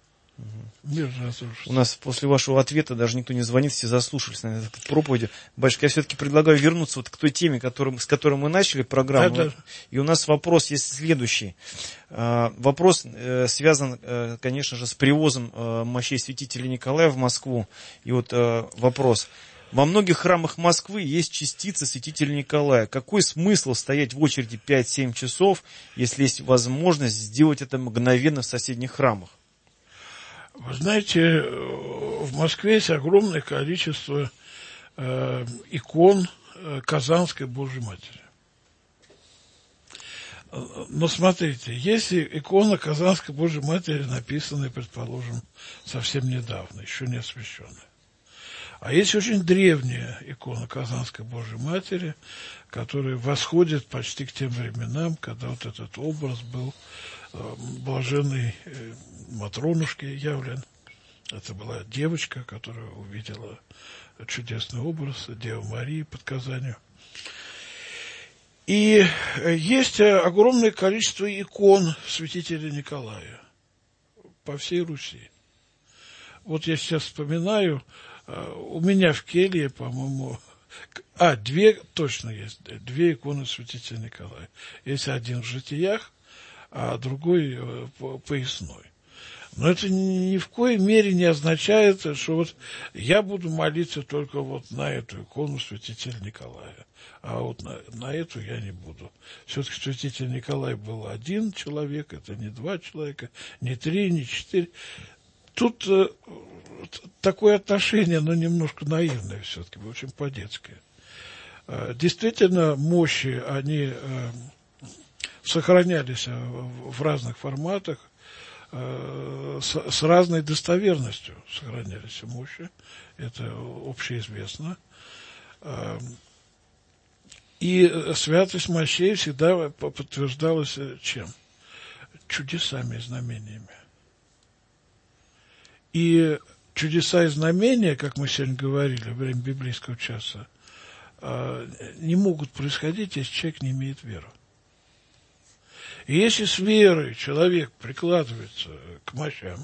[SPEAKER 4] Мир разрушится.
[SPEAKER 5] У нас после вашего ответа даже никто не звонит, все заслушались на этой проповеди. Батюшка, я все-таки предлагаю вернуться вот к той теме, с которой мы начали программу. Да. И у нас вопрос есть следующий. Вопрос связан, конечно же, с привозом мощей святителя Николая в Москву. И вот вопрос. Во многих храмах Москвы есть частицы святителя Николая. Какой смысл стоять в очереди 5-7 часов, если есть возможность сделать это мгновенно в соседних храмах?
[SPEAKER 4] Вы знаете, в Москве есть огромное количество икон Казанской Божьей Матери. Но смотрите, если икона Казанской Божьей Матери, написанная, предположим, совсем недавно, еще не освященная, а есть очень древняя икона Казанской Божьей Матери, которая восходит почти к тем временам, когда вот этот образ был блаженной Матронушке явлен. Это была девочка, которая увидела чудесный образ Девы Марии под Казанью. И есть огромное количество икон святителя Николая. по всей Руси. Вот я сейчас вспоминаю, у меня в келье, по-моему, две точно есть, две иконы святителя Николая. Есть один в житиях, а другой поясной. Но это ни в коей мере не означает, что вот я буду молиться только вот на эту икону святителя Николая, а вот на эту я не буду. Все-таки святитель Николай был один человек, это не два человека, не три, не четыре. Тут такое отношение, но немножко наивное все-таки, очень по-детски. Действительно, мощи, они сохранялись в разных форматах, с разной достоверностью сохранялись мощи, это общеизвестно. И святость мощей всегда подтверждалась чем? Чудесами и знамениями. И чудеса и знамения, как мы сегодня говорили во время библейского часа, не могут происходить, если человек не имеет веры. И если с верой человек прикладывается к мощам,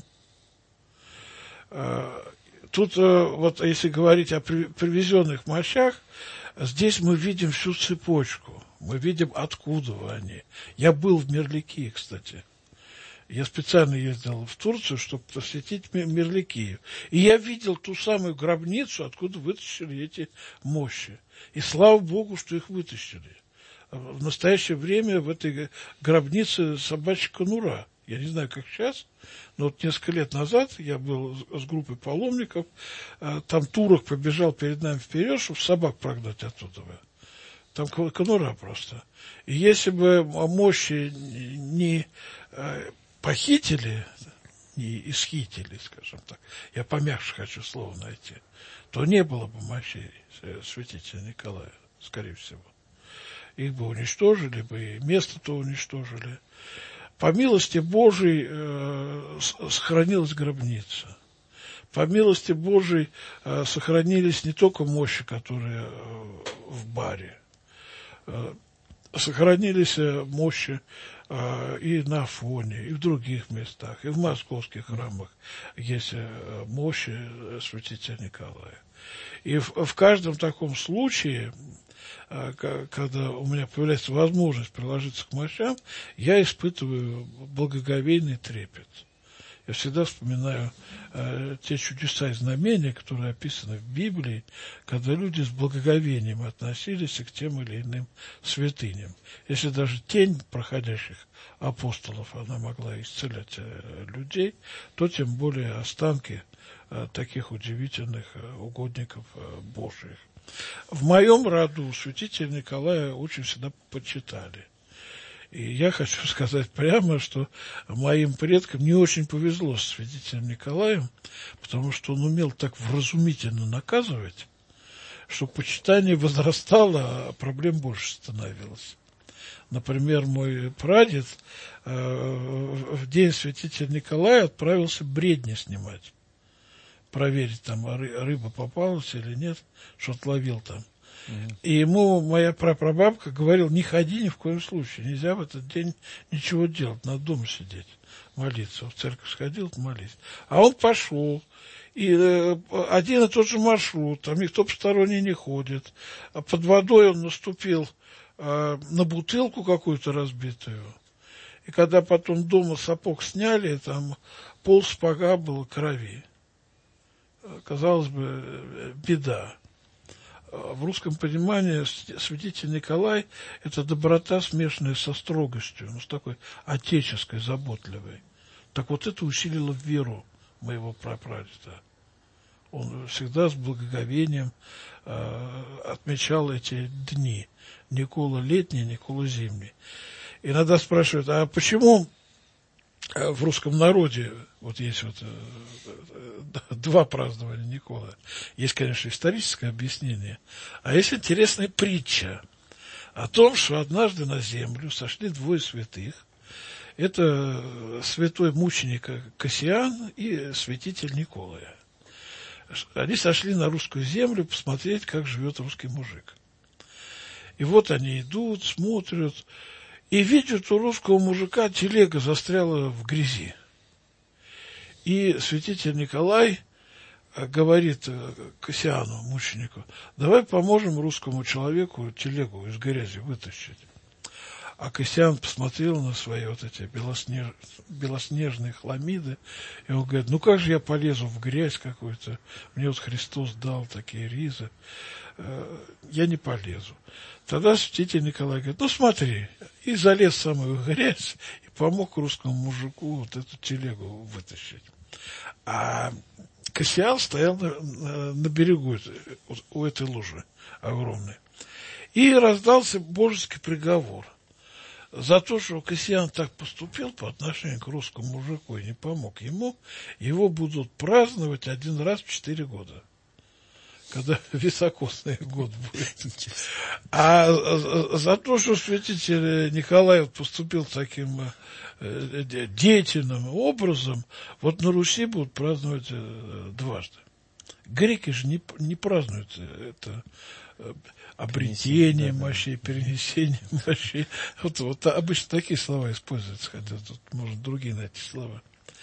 [SPEAKER 4] тут вот если говорить о привезенных мощах, здесь мы видим всю цепочку, мы видим, откуда они. Я был в Мирликии, кстати. Я специально ездил в Турцию, чтобы посетить Мирликию. И я видел ту самую гробницу, откуда вытащили эти мощи. И слава Богу, что их вытащили. В настоящее время в этой гробнице собачья конура. Я не знаю, как сейчас, но вот несколько лет назад я был с группой паломников, там турок побежал перед нами вперед, чтобы собак прогнать оттуда. Там конура просто. И если бы мощи не похитили, не исхитили, скажем так, я помягче хочу слово найти, то не было бы мощей святителя Николая, скорее всего. Их бы уничтожили бы, и место-то уничтожили. По милости Божией сохранилась гробница. По милости Божией сохранились не только мощи, которые в баре, сохранились мощи и на Афоне, и в других местах, и в московских храмах есть мощи святителя Николая. И в каждом таком случае, когда у меня появляется возможность приложиться к мощам, я испытываю благоговейный трепет. Я всегда вспоминаю те чудеса и знамения, которые описаны в Библии, когда люди с благоговением относились к тем или иным святыням. Если даже тень проходящих апостолов, она могла исцелять людей, то тем более останки таких удивительных угодников Божьих. В моем роду святителя Николая очень всегда почитали. И я хочу сказать прямо, что моим предкам не очень повезло с святителем Николаем, потому что он умел так вразумительно наказывать, что почитание возрастало, а проблем больше становилось. Например, мой прадед в день святителя Николая отправился бредни снимать. Проверить, там рыба попалась или нет, что-то ловил там. И ему моя прапрабабка говорила: не ходи ни в коем случае, нельзя в этот день ничего делать, надо дома сидеть, молиться. В церковь сходил, молиться. А он пошел, и один и тот же маршрут, там никто посторонний не ходит. А под водой он наступил на бутылку какую-то разбитую. И когда потом дома сапог сняли, там пол сапога было крови. Казалось бы, беда. В русском понимании святитель Николай – это доброта, смешанная со строгостью, с такой отеческой, заботливой. Так вот это усилило веру моего прапрадеда. Он всегда с благоговением отмечал эти дни. Никола летний, Никола зимний. Иногда спрашивают: а почему в русском народе вот есть вот два празднования Николы? Есть, конечно, историческое объяснение, а есть интересная притча о том, что однажды на землю сошли двое святых. Это святой мученик Кассиан и святитель Николая. Они сошли на русскую землю посмотреть, как живет русский мужик. И вот они идут, смотрят, и видят, у русского мужика телега застряла в грязи. И святитель Николай говорит Кассиану, мученику: давай поможем русскому человеку телегу из грязи вытащить. А Кассиан посмотрел на свои вот эти белоснежные хламиды, и он говорит: ну как же я полезу в грязь какую-то, мне вот Христос дал такие ризы, я не полезу. Тогда святитель Николай говорит: ну смотри, и залез в самую грязь, и помог русскому мужику вот эту телегу вытащить. А Кассиан стоял на берегу у этой лужи огромной. И раздался божеский приговор. За то, что Кассиан так поступил по отношению к русскому мужику и не помог ему, его будут праздновать один раз в 4 года, когда високосный год будет. А за то, что святитель Николай поступил таким деятельным образом, вот на Руси будут праздновать дважды. Греки же не празднуют это обретение мощей, перенесение мощей. Вот обычно такие слова используются, хотя тут можно другие найти слова.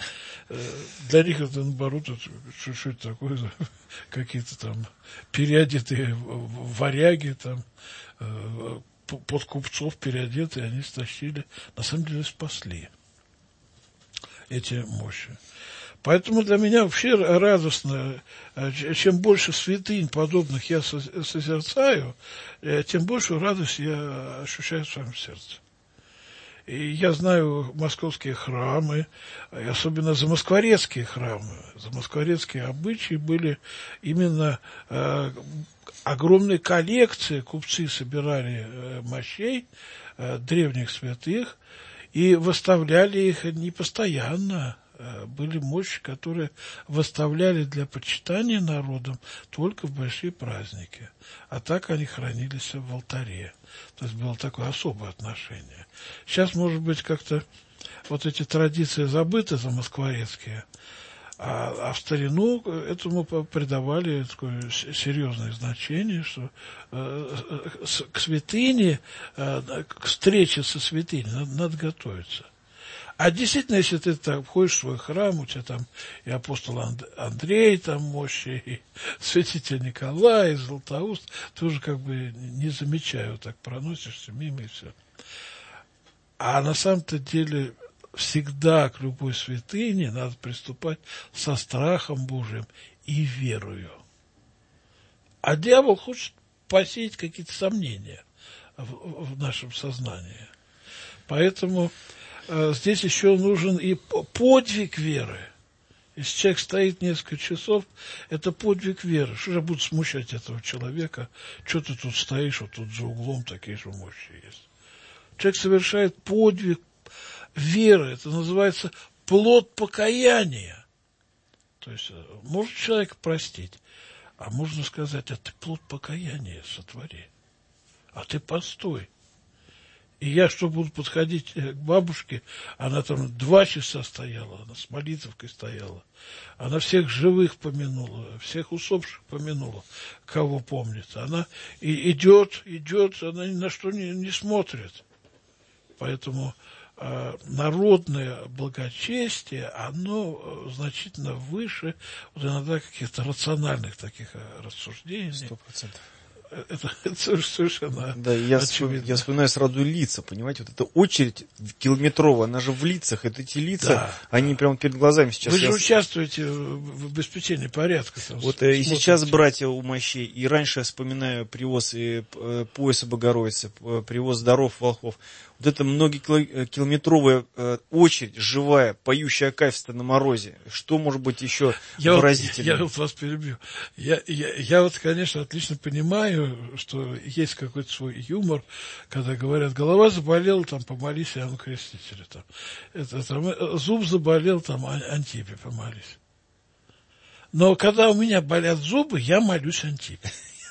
[SPEAKER 4] Для них это, наоборот, что это такое, какие-то там переодетые варяги, там, под купцов переодетые, они стащили, на самом деле спасли эти мощи. Поэтому для меня вообще радостно, чем больше святынь подобных я созерцаю, тем большую радость я ощущаю в своем сердце. И я знаю московские храмы, и особенно замоскворецкие храмы. Замоскворецкие обычаи были именно огромные коллекции, купцы собирали мощей древних святых и выставляли их не постоянно. Были мощи, которые выставляли для почитания народом только в большие праздники. А так они хранились в алтаре. То есть было такое особое отношение. Сейчас, может быть, как-то вот эти традиции забыты замоскворецкие, а в старину этому придавали такое серьезное значение, что к святыне, к встрече со святыней надо готовиться. А действительно, если ты так входишь в свой храм, у тебя там и апостол Андрей там мощи, и святитель Николай, и Златоуст, ты уже как бы не замечаю, так проносишься мимо и все. А на самом-то деле всегда к любой святыне надо приступать со страхом Божиим и верою. А дьявол хочет посеять какие-то сомнения в нашем сознании. Поэтому здесь еще нужен и подвиг веры. Если человек стоит несколько часов, это подвиг веры. Что же будет смущать этого человека? Что ты тут стоишь, вот тут за углом такие же мощи есть. Человек совершает подвиг веры. Это называется плод покаяния. То есть может человека простить, а можно сказать: а ты плод покаяния сотвори. А ты постой. И я что, буду подходить к бабушке, она там 2 часа стояла, она с молитвой стояла. Она всех живых помянула, всех усопших помянула, кого помнит. Она и идет, она ни на что не смотрит. Поэтому народное благочестие, оно значительно выше вот иногда каких-то рациональных таких рассуждений.
[SPEAKER 5] 100%.
[SPEAKER 4] Это совершенно
[SPEAKER 5] да, я вспоминаю сразу лица, понимаете, вот эта очередь километровая, она же в лицах, эти лица, да, они прямо перед глазами сейчас.
[SPEAKER 4] Вы же участвуете в обеспечении порядка.
[SPEAKER 5] Вот и сейчас братья у мощей, и раньше я вспоминаю привоз и пояса Богородицы, привоз даров волхвов. Вот это многокилометровая очередь, живая, поющая кафедра на морозе. Что может быть еще выразительнее?
[SPEAKER 4] Я вот вас перебью. Я вот, конечно, отлично понимаю, что есть какой-то свой юмор, когда говорят: голова заболела, там, помолись Иоанну Крестителю. Зуб заболел, там, Антипе помолись. Но когда у меня болят зубы, я молюсь Антипе.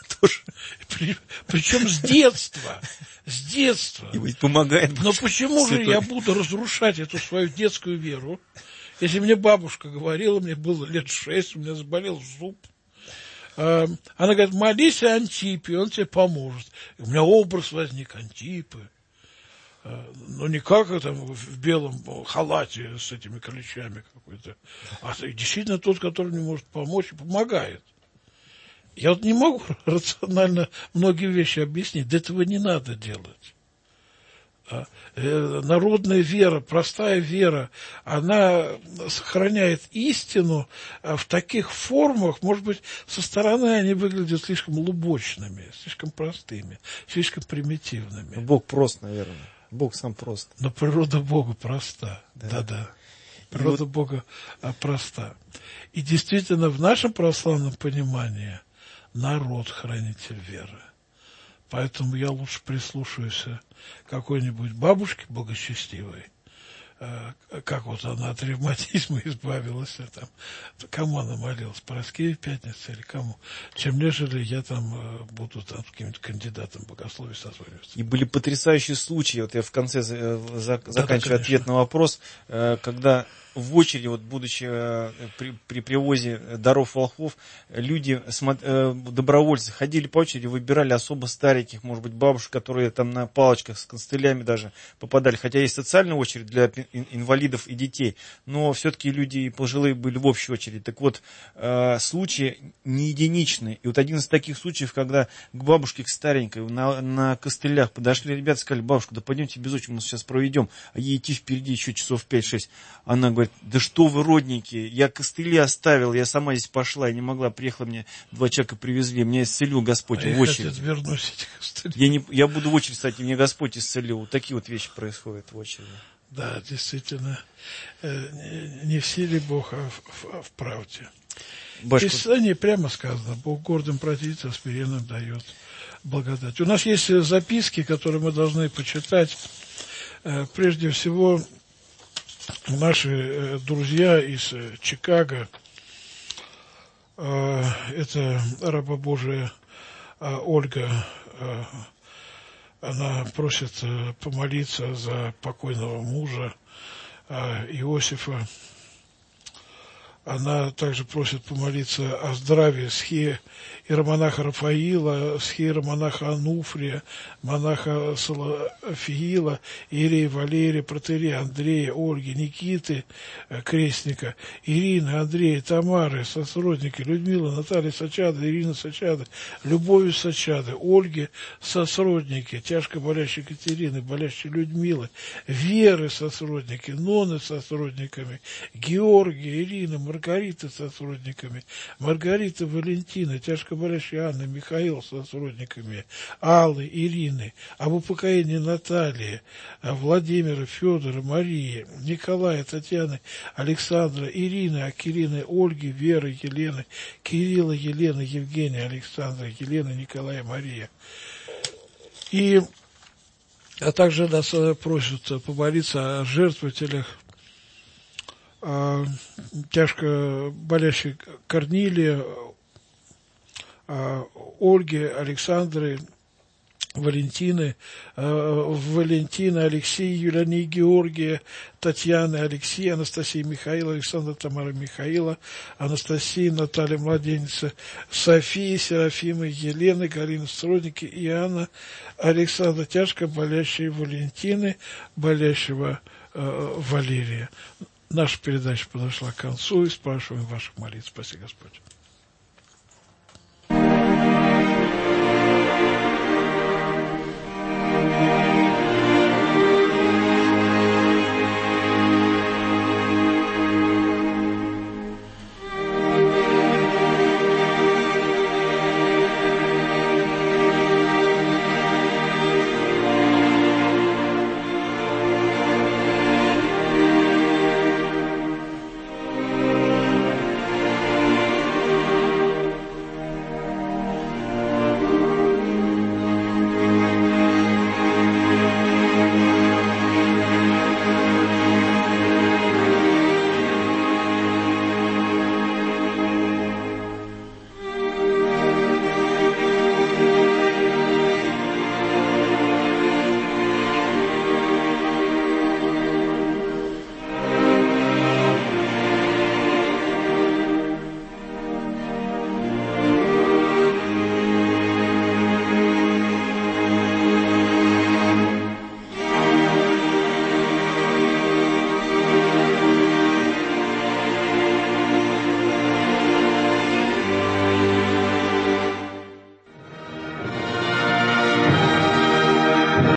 [SPEAKER 4] Причем с детства. С детства.
[SPEAKER 5] И ведь помогает.
[SPEAKER 4] Но почему же я буду разрушать эту свою детскую веру? Если мне бабушка говорила, мне было лет 6, у меня заболел зуб. Она говорит: молись Антипе, он тебе поможет. И у меня образ возник Антипы. Ну, не как там в белом халате с этими ключами какой-то, а действительно тот, который не может помочь и помогает. Я вот не могу рационально многие вещи объяснить. Да этого не надо делать. Народная вера, простая вера, она сохраняет истину в таких формах, может быть, со стороны они выглядят слишком лубочными, слишком простыми, слишком примитивными.
[SPEAKER 5] Бог прост, наверное. Бог сам прост.
[SPEAKER 4] Но природа Бога проста. Да. Природа Бога проста. И действительно, в нашем православном понимании народ хранитель веры. Поэтому я лучше прислушаюсь к какой-нибудь бабушке благочестивой, как вот она от ревматизма избавилась, там, кому она молилась, Параскеве Пятнице или кому, чем нежели я там буду там с каким-то кандидатом богословия созваниваться.
[SPEAKER 5] И были потрясающие случаи, вот я в конце заканчиваю ответ на вопрос, когда в очереди, вот будучи при привозе даров волхвов, люди, добровольцы, ходили по очереди, выбирали особо стареньких, может быть, бабушек, которые там на палочках с костылями даже попадали. Хотя есть социальная очередь для инвалидов и детей, но все-таки люди пожилые были в общей очереди. Так вот, случаи не единичные. И вот один из таких случаев, когда к бабушке, к старенькой, на костылях подошли ребята, сказали: бабушка, да пойдемте без очереди, мы сейчас проведем, а ей идти впереди еще часов 5-6. Она говорит: да что вы, родники, я костыли оставил, я сама здесь пошла, я не могла, приехала, мне 2 человека привезли, меня исцелил Господь в очередь. Я буду в очередь, кстати, мне Господь исцелил. Вот такие вот вещи происходят в очереди.
[SPEAKER 4] Да, действительно, не в силе Бог, а в правде. В Писании прямо сказано: Бог гордым противится, а смиренным дает благодать. У нас есть записки, которые мы должны почитать. Прежде всего, наши друзья из Чикаго, это раба Божия Ольга, она просит помолиться за покойного мужа Иосифа. Она также просит помолиться о здравии схи иеромонаха Рафаила, схи иеромонаха Ануфрия, монаха Салафиила, иерея Валерия, протоиерея Андрея, Ольги, Никиты, крестника, Ирины, Андрея, Тамары, сосродники, Людмилы, Натальи Сачады, Ирины Сачады, Любови Сачады, Ольги, сосродники, тяжко болящей Екатерины, болящей Людмилы, Веры, сосродники, Ноны с сосродниками, Георгия, Ирины, Маргарита с сосродниками, Маргарита, Валентина, тяжко болящая Анна, Михаил с сосродниками, Аллы, Ирины, об упокоении Натальи, Владимира, Федора, Марии, Николая, Татьяны, Александра, Ирины, Акирины, Ольги, Веры, Елены, Кирилла, Елены, Евгения, Александра, Елена, Николая, Мария. А также нас просят помолиться о жертвователях, тяжко болящей Корнилия, Ольги, Александры, Валентины, Алексея, Юлианы, Георгия, Татьяны, Алексея, Анастасии, Михаила, Александра, Тамара, Михаила, Анастасии, Наталья, Младенница, Софии, Серафимы, Елены, Галины, Сродники, Иоанна, Александра, тяжко болящей Валентины, болящего Валерия. Наша передача подошла к концу, и спрашиваем ваших молитв. Спаси Господь.